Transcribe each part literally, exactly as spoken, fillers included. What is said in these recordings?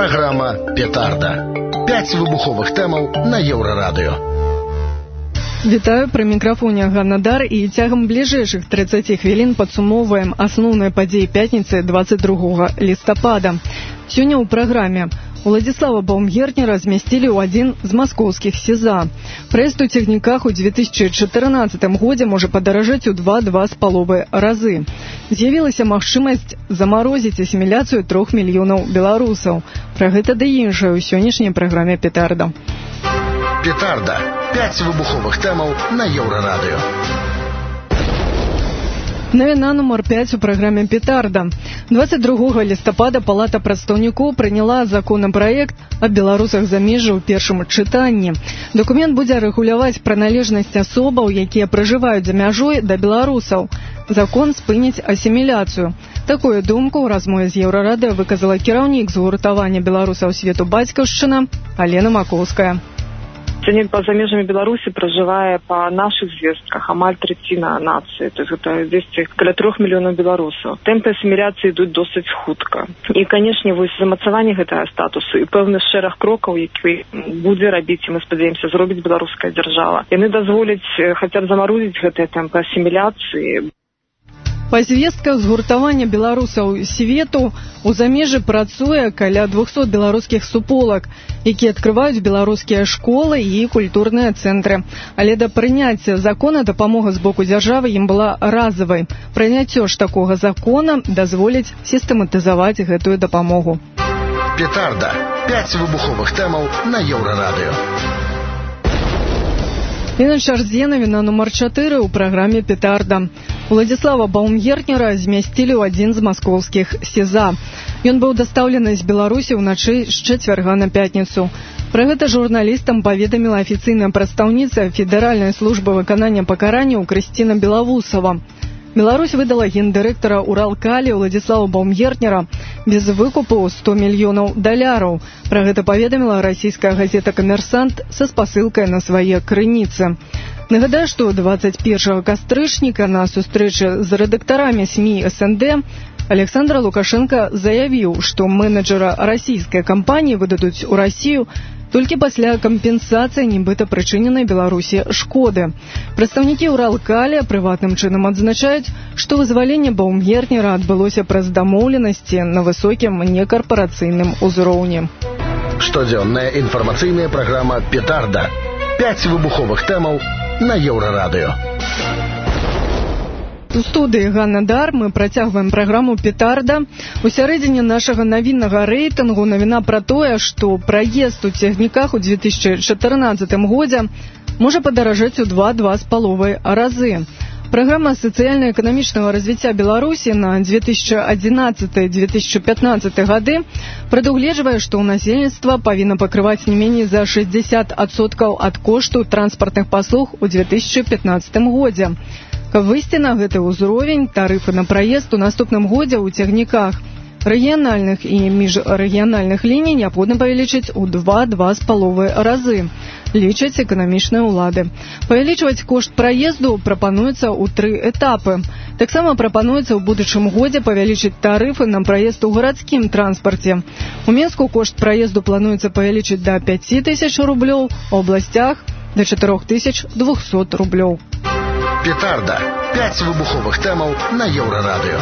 Праграма «Петарда». Пяць выбуховых тэмаў на Еўрарадыё. Вітаю, пры мікрафоне Ганна Дар, і цягам бліжэйшых трыццаці хвілін падсумоўваем асноўныя падзеі пятніцы двадцать другога лістапада. Сёння ў праграме Уладзіслава Баумгертнера змясцілі ў адзін з маскоўскіх сеза. Праезд у цягніках у две тысячи чатырнаццатым годзе можа падаражэць у два-два з паловай разы. З'явілася магчымасць замарозіць асіміляцыю трох мільёнаў беларусаў. Пра гэта ды іншае ў сённяшняй праграме «Петарда». «Петарда». Пяць выбуховых тэмаў на Еўрарадыё. Навіна нумар пяць у праграме «Петарда». двадцать другога лістапада Палата прадстаўнікоў прыняла законапраект аб беларусах замежжа ў першым чытанні. Дакумент будзе рэгуляваць прыналежнасць асобаў, якія пражываюць за мяжой, да беларусаў. Закон спыніць асіміляцыю. Такую думку ў размове з Еўрарадыё выказала кіраўнік згуртавання беларусаў свету «Бацькаўшчына» Алена Макоўская. Сёння па-за межамі Беларусі пражывае па нашых звестках амаль траціна нацыі, то есть гэта дзесьці каля трох мільёнаў беларусаў. Тэмпы асіміляцыі ідуць досыць хутка. І, канешне, вось замацаванне гэтага статусу і пэўны шэраг крокаў, які будзе рабіць, і мы спадзяемся, зробіць беларуская дзяржава. Яны дазволяць хаця б замарозіць гэтыя тэмпы асіміляцыі. Па звестках згуртавання беларусаў свету у замежжы працуе каля двухсот беларускіх суполак, якія адкрываюць беларускія школы і культурныя цэнтры. Але да прыняцця закона дапамога з боку дзяржавы ім была разавай. Прыняццё ж такога закона дазволіць сістэматызаваць гэтую дапамогу. «Петарда». Пяць выбуховых тэмаў на Еўрарадыё. І на чарзе навіна нумар чатыры ў праграме «Петарда». Уладзіслава Баумгертнера змясцілі ў адзін з маскоўскіх сеза. Ён быў дастаўлены з Беларусі ўначы з чацвярга на пятніцу. Пра гэта журналістам паведаміла афіцыйная прадстаўніца Федэральнай службы выканання пакаранняў Крысціна Белавусова. Беларусь выдала гендырэктара Уралкалі Уладзіслава Баумгертнера без выкупу сто мільёнаў даляраў. Пра гэта паведаміла расійская газета «Камерсант» са спасылкай на свае крыніцы. Нагадаю, што двадцать першага кастрычніка на сустрэчы з рэдактарамі СМІ эс эн дэ Александр Лукашенко заявіў, што менеджера расійскай кампаніі выдадуць у Расію толькі пасля кампенсацыі нібыта прычыненай Беларусі шкоды. Прадстаўнікі Уралкалі прыватным чынам адзначаюць, што вызваленне Баумгертнера адбылося праз дамоўленасці на высокім некарпарацыйным узроўні. Штодзённая інфармацыйная праграма «Петарда». Пяць выбуховых тэмаў на Еўрарадыё. У студыі Ганна Дар мы працягваем праграму «Петарда». У сярэдзіне нашага навіннага рэйтынгу навіна пра тое, што праезд у цягніках у две тысячи чатырнаццатым годзе можа падаражэць у два-два з паловай разы. Праграма сацыяльна-эканамічнага развіцця Беларусі на две тысячи адзінаццаты - две тысячи пятнаццаты гады прадугледжвае, што ў насельніцтва павінна пакрываць не меней за шэсцьдзесят адсоткаў ад кошту транспартных паслуг у две тысячи пятнаццатым годзе. Каб выйсці на гэты ўзровень, тарыфы на праезд у наступным годзе ў цягніках рэгіянальных і міжрэгіянальных ліній неабходна павялічыць у два-два з паловай разы, лічаць эканамічныя ўлады. Павялічваць кошт праезду прапануецца ў тры этапы. Таксама прапануецца ў будучым годзе павялічыць тарыфы на праезд у гарадскім транспарце. У Мінску кошт праезду плануецца павялічыць да пяці тысяч рублёў, у абласцях да чатырох тысяч двухсот рублёў. «Петарда». Пяць выбуховых тэмаў на Еўрарадыё.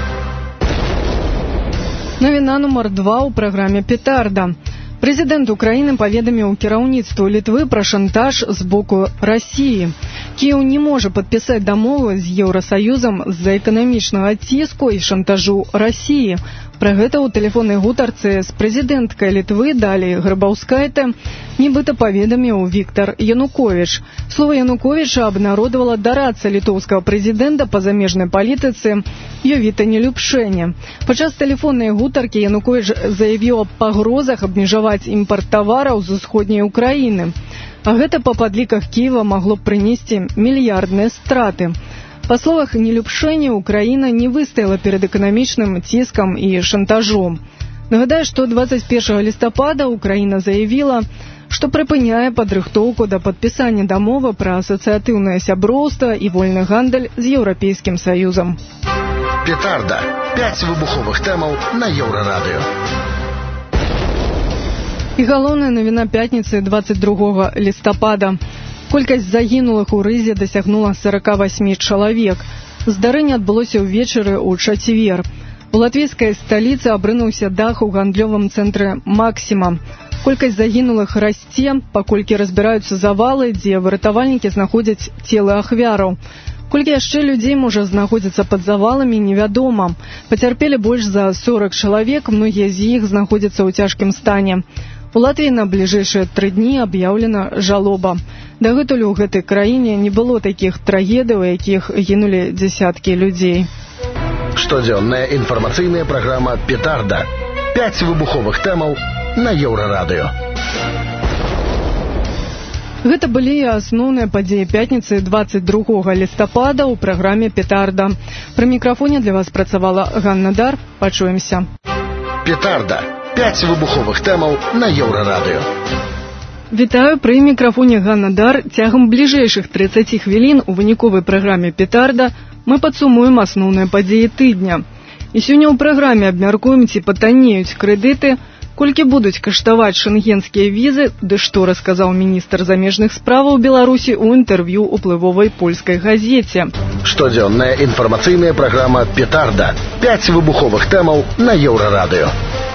Навіна нумар два ў праграме «Петарда». Прэзідэнт Украіны паведаміў кіраўніцтву Літвы пра шантаж з боку Расіі. Кіеў не можа падпісаць дамову з Еўрасаюзам з-за эканамічнага ціску і шантажу Расіі. Пра гэта ў тэлефоннай гутарцы з прэзідэнткай Літвы Даліяй Грыбаўскайте нібыта паведаміў Віктар Януковіч. Слова Януковіча абнародавала дарадца літоўскага прэзідэнта па замежнай палітыцы Йовіта Нелюбшэне. Падчас тэлефоннай гутаркі Януковіч заявіў аб пагрозах абмежаваць імпарт тавараў з усходняй Украіны. А гэта па падліках Кіева магло б прынесці мільярдныя страты. Па словах Нелюбшэне, Украіна не выстаяла перад эканамічным ціскам і шантажом. Нагадаю, што двадцать першага лістапада Украіна заявіла, што прыпыняе падрыхтоўку да падпісання дамовы пра асацыятыўнае сяброўства і вольны гандаль з Еўрапейскім Саюзам. «Петарда». Пяць выбуховых тэмаў на Еўрарадыё. І галоўная навіна пятніцы двадцать другога лістапада. Колькасць загінулых у Рызе дасягнула сорок восемь чалавек. Здарэнне адбылося ўвечары ў чацвер. У латвійскай сталіцы абрынуўся дах у гандлёвым цэнтры «Максіма». Колькасць загінулых расце, паколькі разбіраюцца завалы, дзе выратавальнікі знаходзяць целы ахвяраў. Колькі яшчэ людзей можа знаходзіцца пад заваламі, невядома. Пацярпелі больш за сорок чалавек, многія з іх знаходзяцца ў цяжкім стане. У Латвіі на бліжэйшыя тры дні аб'яўлена жалоба. Дагэтуль у гэтай краіне не было такіх трагедый, у якіх гінулі дзесяткі людзей. Штодзённая інфармацыйная праграма «Петарда». Пяць выбуховых тэмаў на Еўрарадыё. Гэта былі асноўныя падзеі пятніцы двадцать другога лістапада ў праграме «Петарда». Пры мікрафоне для вас працавала Ганна Дар. Пачуемся. «Петарда». Пяць выбуховых тэмаў на Еўрарадыё. Вітаю, пры мікрафоне Ганна Дар. Цягам бліжэйшых трыццаці хвілін у выніковай праграме «Петарда» мы падсумуем асноўныя падзеі тыдня. І сёння ў праграме абмяркуем, ці патаннеюць крэдыты, колькі будуць каштаваць шэнгенскія візы, ды што расказаў міністр замежных справаў Беларусі ў інтэрв'ю ўплывовай польскай газеце. Штодзённая інфармацыйная праграма «Петарда». Пяць выбуховых тэмаў на Еўрарадыё.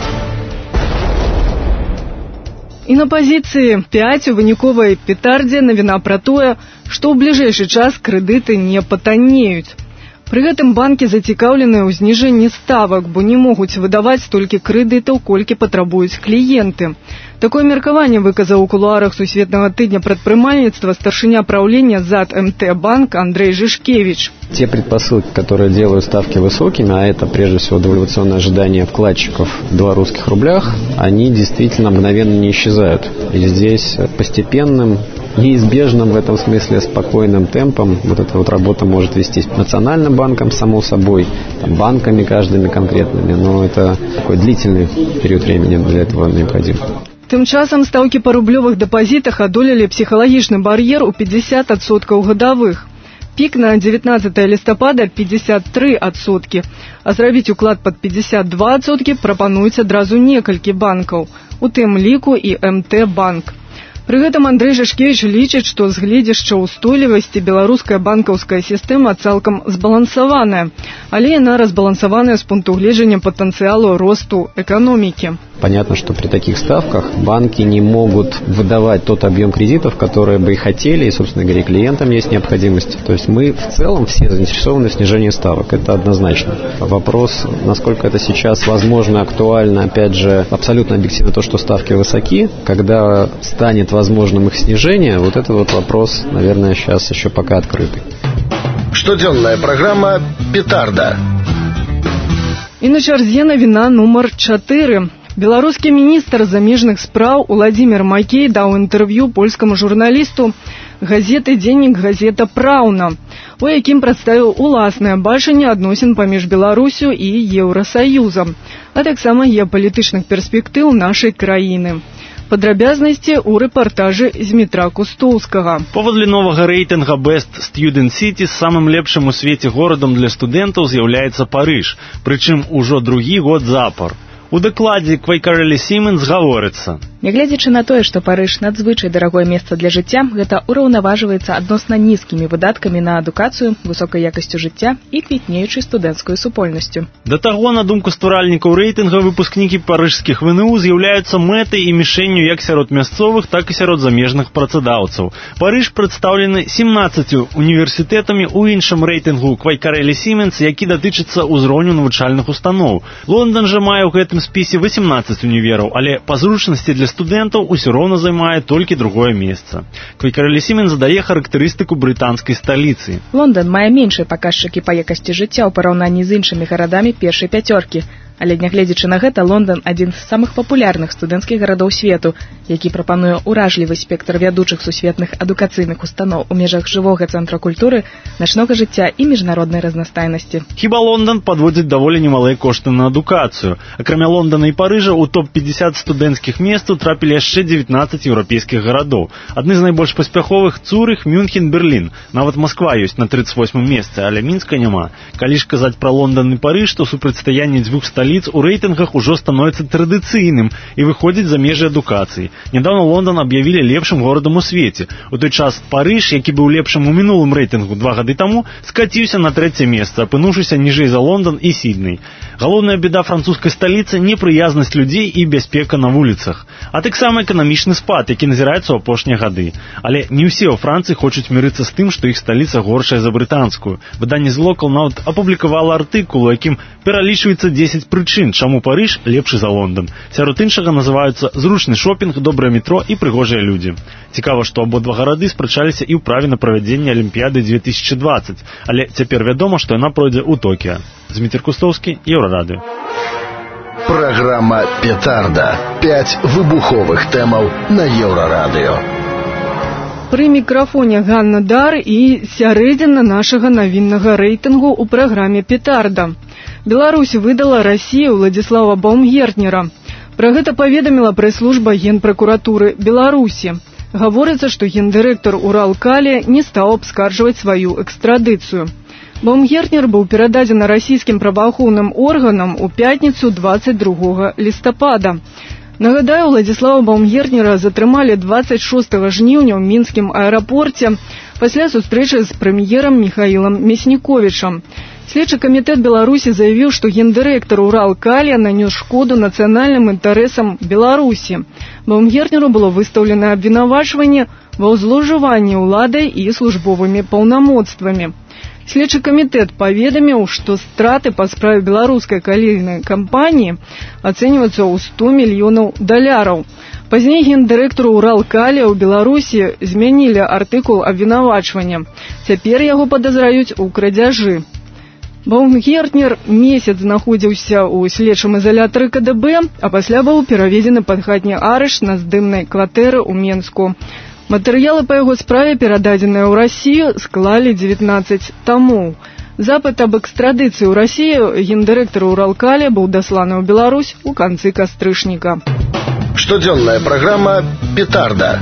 І на пазіцыі пяць у выніковай «Петардзе» навіна пра тое, што ў бліжэйшы час крэдыты не патаннеюць. Пры гэтым банкі зацікаўленыя ў зніжэнні ставак, бо не могуць выдаваць столькі крэдытаў, колькі патрабуюць кліенты. Такое меркаванне выказаў у кулуарах Сусветнага тыдня прадпрымальніцтва старшыня праўлення ЗАД МТ-банк Андрей Жишкевич. Те предпосылки, которые делают ставки высокими, а это прежде всего девальвационное ожидание вкладчиков в белорусских рублях, они действительно мгновенно не исчезают. И здесь постепенным, неизбежным в этом смысле спокойным темпом вот эта вот работа может вестись национальным банком, само собой, там, банками каждыми конкретными, но это такой длительный период времени для этого необходим. Тым часам стаўкі па рублёвых дэпазітах адолелі псіхалагічны бар'ер у пятьдесят адсоткаў гадавых. Пік на дзевятнаццатае лістапада пятьдесят три адсоткі, а зрабіць уклад пад пятьдесят два адсоткі прапануюць адразу некалькі банкаў, у тым ліку і МТ-банк. Пры гэтым Андрей Жишкевич лічыць, што з гледзяшча ўстойлівасці беларуская банкаўская сістэма цалкам збалансаваная, але яна разбалансаваная з пункту гледжання патэнцыялу росту эканомікі. Понятно, что при таких ставках банки не могут выдавать тот объем кредитов, которые бы и хотели, и, собственно говоря, клиентам есть необходимость. То есть мы в целом все заинтересованы в снижении ставок, это однозначно. Вопрос, насколько это сейчас возможно, актуально, опять же, абсолютно объективно то, что ставки высоки, когда станет возможным их снижение, вот это вот вопрос, наверное, сейчас еще пока открытый. Штодзённая праграма «Петарда». І на чарзе навіна нумар чатыры. Беларускі міністр замежных спраў Уладзімір Макей даў інтэрв'ю польскаму журналісту газеты «Дзеннік газета Праўна», у якім прадставіў уласнае бачанне адносін паміж Беларусю і Еўрасаюзам, а таксама геапалітычных перспектыў нашай краіны. Падрабязнасці ў рэпартажы Змітра Кустоўскага. Паводле новага рэйтынга Best Student City самым лепшым у свеце горадам для студэнтаў з'яўляецца Парыж, прычым ужо другі год запар. У дакладзе Квайкарэлі Сіменс гаворыцца: нягледзячы на тое, што Парыж надзвычай дарагое месца для жыцця, гэта ўраўнаважваецца адносна нізкімі выдаткамі на адукацыю, высокай якасцю жыцця і квітнеючай студэнцкую супольнасцю. Да таго, на думку стваральнікаў рэйтынга, выпускнікі парыжскіх вэ эн у з'яўляюцца мэтай і мішэнню як сярод мясцовых, так і сярод замежных працадаўцаў. Парыж прадстаўлены сямнаццаццю універсітэтамі ў іншым рэйтынгу Квайкарэлі Сіменс, які датычыцца ўзроўню навучальных устаноў. Лондан жа мае ў гэтым спісе восемнадцаць універаў, але па зручнасці для студэнтаў усё роўна займае толькі другое месца. Квайкарэлі Сіменс дае характарыстыку брытанскай сталіцы. Лондан мае меншыя паказчыкі па якасці жыцця ў параўнанні з іншымі гарадамі першай пяцёркі. Але нягледзячы на гэта, Лондан адзін з самых папулярных студэнцкіх гарадоў свету, які прапануе ўражлівы спектр вядучых сусветных адукацыйных устаноў у межах жывога цэнтра культуры, начнога жыцця і міжнароднай разнастайнасці. Хіба Лондан падводзіць даволі немалыя кошты на адукацыю. Акрамя Лондана і Парыжа у топ пятьдесят студэнцкіх месцаў трапілі яшчэ дзевятнаццаць еўрапейскіх гарадоў. Адны з найбольш паспяховых — Цурых, Мюнхен, Берлін. Нават Масква ёсць на трыццаць восьмым месцы, але Мінска няма. Калі ж казаць пра Лондан і Парыж, то супрацьстаянне дзвюх сталіц сталіц у рэйтынгах ужо становіцца традыцыйным і выходзіць за межы адукацыі. Нядаўна Лондан аб'явілі лепшым горадам у свеце. У той час Парыж, які быў лепшым у мінулым рэйтынгу два гады таму, скаціўся на трэцяе месца, апынуўшыся ніжэй за Лондан і Сідней. Галоўная беда французскай сталіцы – непрыязнасць людзей і бяспека на вуліцах. А таксама эканамічны спад, які назіраецца ў апошнія гады. Але не ўсе ў Францыі хочуць мірыцца з тым, што іх сталіца горшая за брытанскую. Выданне The Local нават апублікавала артыкул, у якім пералічваецца дзесяць прычын, чаму Парыж лепшы за Лондан. Сярод іншага называюцца зручны шопінг, добрае метро і прыгожыя людзі. Цікава, што абодва гарады спрачаліся і ў праве на правядзенне Алімпіяды две тысячы двадцать, але цяпер вядома, што яна пройдзе ў Токіа. Дмітрий Кустовский, Еврорадио. Программа «Петарда». Пять выбуховых темаў на Еврорадио. Пры мікрафоне Ганна Дар і сярэдзіна нашага навіннага рэйтынгу ў праграме «Петарда». Беларусь выдала Расію Владзіслава Баумгертнера. Пра гэта паведаміла прэс-служба Генпракуратуры Беларусі. Гаворыцца, што гендырэктар Уралкалія не стаў абскарджваць сваю экстрадыцыю. Баумгертнер быў перададзены расійскім праваахоўным органам у пятніцу двадцать другога лістапада. Нагадаю, Владзіслава Баумгертнера затрымалі двадцать шостага жніўня ў мінскім аэрапорце пасля сустрэчы з прэм'ерам Міхаілам Мясніковічам. Следчы камітэт Беларусі заявіў, што гендырэктар Уралкалія нанёс шкоду нацыянальным інтарэсам Беларусі. Баумгертнеру было выстаўлена абвінавачванне ва злоўжыванні ўладай і службовымі паўнамоцтвамі. Следчы камітэт паведаміў, што страты па справе беларускай калійнай кампаніі ацэньваюцца ў сто мільёнаў даляраў. Пазней гендырэктару Уралкалія ў Беларусі змянілі артыкул абвінавачвання. Цяпер яго падазраюць у крадзяжы. Баумгертнер месяц знаходзіўся ў следчым изолятары ка дэ бэ, а пасля быў пераведзены пад хатні арышт на здымнай кватэры ў Менску. Матэрыялы па яго справе, перададзеныя ў Расію, склалі дзевятнаццаць тамоў. Запыт аб экстрадыцыі ў Расію гендырэктару Уралкалія быў дасланы ў Беларусь у канцы кастрычніка. Штодзённая праграма «Петарда».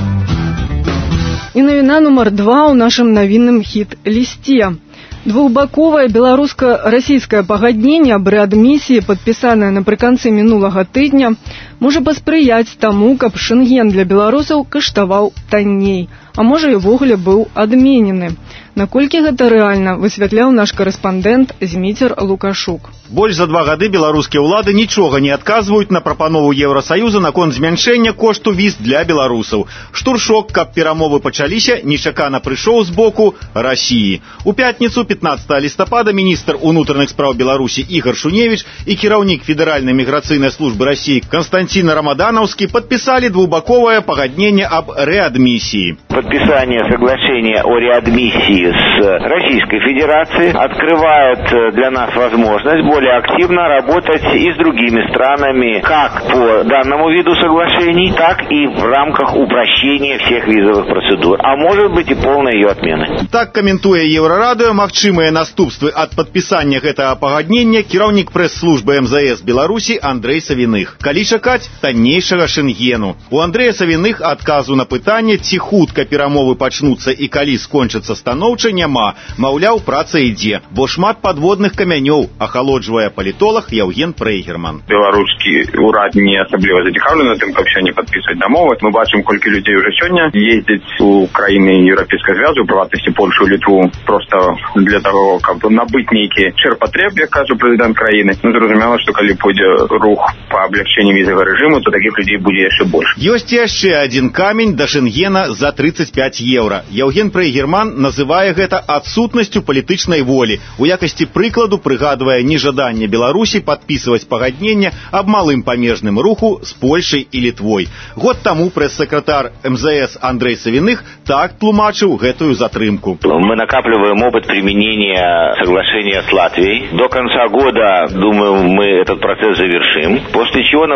І навіна нумар два ў нашым навінным хіт-лісце. Двухбаковае беларуска-расійскае пагадненне аб рэадмісіі, падпісанае напрыканцы мінулага тыдня, можа паспрыяць таму, каб шэнген для беларусаў каштаваў танней, а можа і ввогуле быў адменены. Наколькі гэта рэальна, высвятляў наш карэспандэнт Зміцер Лукашук. Больш за два гады беларускія ўлады нічога не адказваюць на прапанову Еўрасаюза наконт змяншэння кошту віз для беларусаў. Штуршок, каб перамовы пачаліся, нечакана прыйшоў з боку Расіі. У пятніцу пятнаццатага лістапада міністр унутраных спраў Беларусі Ігар Шуневіч і кіраўнік Федэральнай міграцыйнай службы Расіі Константин Рамаданаўскі падпісалі двухбаковае пагадненне аб рэадмісіі. Подписание соглашения о реадмиссии с Российской Федерацией открывает для нас возможность более активно работать и с другими странами, как по данному виду соглашений, так и в рамках упрощения всех визовых процедур, а может быть и полной ее отмены. Так каментуе Еврорадио магчымыя наступствы ад падпісання гэтага пагаднення кіраўнік прэс-службы эм зэ эс Беларусі Андрэй Савіных. Калі чакаць таннейшага шэнгену? У Андрэя Савіных адказу на пытанне, ці хутка перамовы пачнуцца і калі скончыцца станоўча, няма. Маўляў, праца ідзе, бо шмат падводных камянёў, ахалоджвае палітолог Яўген Прейгерман. Беларускі ўрад не асабліва зацікаўлены тым, каб сёння падпісваць дамовы. Мы бачым, колькі людзей уже сёння ездзяць у краіны Еўрапейскай звязу, у прыватнасці Польшу, Літву, просто для того, каб набыць нейкі шэрпатрэб, як кажа прэзідэнт краіны. Ну, зразумела, што калі пойдзе рух па аблягчэнні візавага рэжыму, то такіх людзей будзе яшчэ больш. Ёсць яшчэ адзін камень да шэнгена за тридцать пять еўра. Яўген Прейгерман называе гэта адсутнасцю палітычнай волі. У якасці прыкладу прыгадвае нежаданне Беларусі падпісваць пагадненне аб малым памежным руху з Польшай і Літвой. Год таму прэс-сакратар эм зэ эс Андрэй Савіных так тлумачыў гэтую затрымку. Мы накапливаем опыт применения соглашения с Латвией. До конца года, думаю, мы этот процесс завершим. После чего на повестке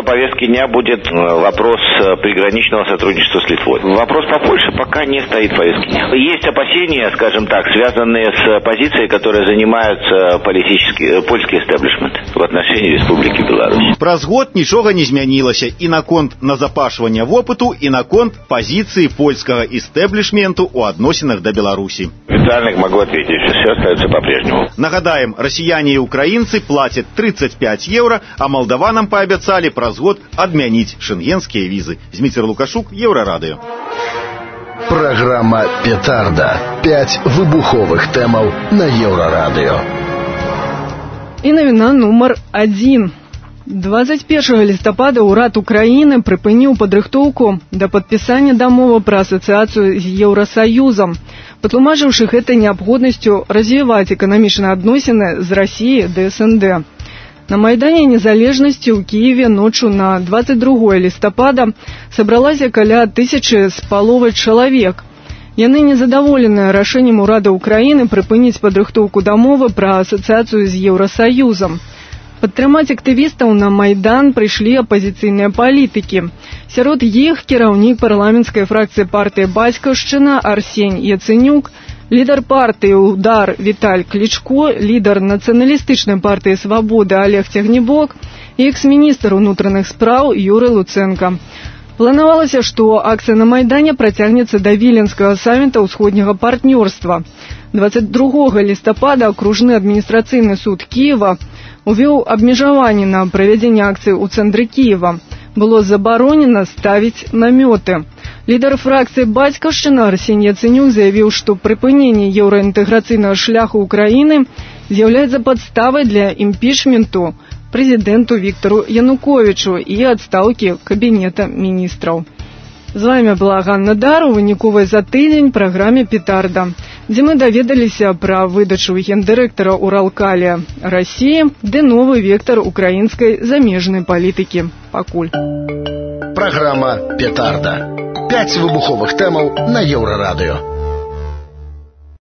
повестке дня будет вопрос приграничного сотрудничества с Литвой. Вопрос по Польше пока не стоит в повестке дня. Есть опасения, скажем так, связанные с позицией, которой занимаются политические, польский истеблишмент в отношении Республики Беларусь. Праз год ничего не изменилося и наконт назапашвання вопыту, и наконт позиции польского истеблишменту у адносинах до Беларуси. Официально могу ответить, что все остается по-прежнему. Нагадаем, россияне и украинцы платят тридцать пять евро, а молдаванам пообещали праз год отменить шенгенские визы. Дмитрий Лукашук, Еврорадио. Программа «Петарда». Пять выбуховых темаў на Еврорадио. И навіна нумар адзін. двадцать первого листопада урад Украины прыпыніў падрыхтоўку да падпісання дамовы пра асацыяцыю з Еўрасаюзам, патлумачыўшы гэта неабходнасцю развіваць эканамічныя адносіны з Расіяй ды эс эн дэ. На Майдане Незалежнасці ў Киеве ночью на двадцать другого листопада сабралася каля тысячы з паловай чалавек. Яны незадаволеныя рашэннем урада Украины прыпыніць падрыхтоўку дамовы пра асацыяцыю з Еўрасаюзам. Падтрымаць актывістаў на Майдан прыйшлі апазіцыйныя палітыкі. Сярод іх кіраўнік парламенцкай фракцыі партыі «Бацькаўшчына» Арсень Яценюк, лідар партыі «Удар» Віталь Клічко, лідар нацыяналістычнай партыі «Свабода» Олег Цягнібок і экс-міністр унутраных спраў Юрый Луценко. Планавалася, што акцыя на Майдане працягнецца да Віленскага самміта ўсходняга партнёрства. двадцать другого листопада акружны адміністрацыйны суд Киева увёў абмежаванні на правядзенне акцыі ў цэнтры Киева. Было забаронена ставіць намёты. Лідар фракцыі «Бацькаўшчына» Арсень Яценюк заявіў, што прыпыненне еўраінтэграцыйнага шляху Украіны з'яўляецца падставай для імпічменту прэзідэнту Віктору Януковічу і адстаўкі кабінета міністраў. З вами была Ганна Дар у выніковай за тыдзень праграме «Петарда», дзе мы даведаліся пра выдачу гендырэктара Уралкалія Расіі ды новы вектар украінскай замежнай палітыкі. Пакуль. Программа «Петарда». Пять выбуховых темаў на Еврорадио.